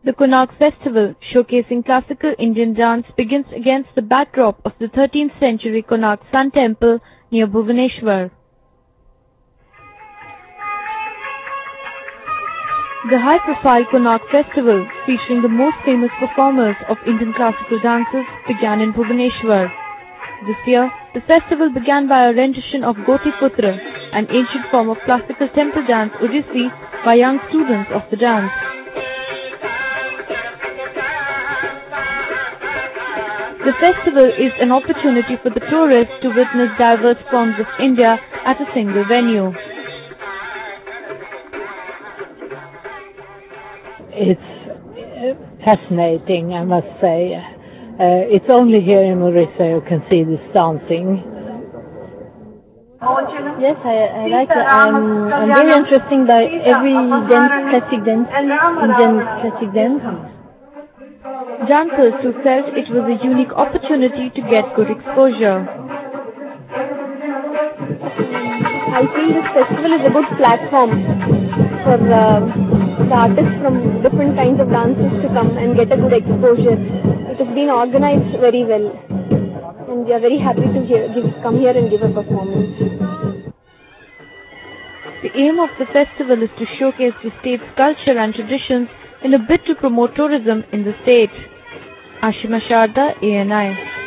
The Konark Festival, showcasing classical Indian dance, begins against the backdrop of the 13th century Konark Sun Temple near Bhubaneswar. The high-profile Konark Festival, featuring the most famous performers of Indian classical dances, began in Bhubaneswar. This year, the festival began by a rendition of Gotiputra, an ancient form of classical temple dance Odissi, by young students of the dance. The festival is an opportunity for the tourists to witness diverse forms of India at a single venue. It's fascinating, I must say. It's only here in Orissa you can see this dancing. Yes, I like it. I'm very interested by every dance, classic dance, Indian classic dance. Dancers who felt it was a unique opportunity to get good exposure. I feel this festival is a good platform for the artists from different kinds of dances to come and get a good exposure. It has been organized very well, and we are very happy to come here and give a performance. The aim of the festival is to showcase the state's culture and traditions in a bid to promote tourism in the state. Ashima Sharda, ANI.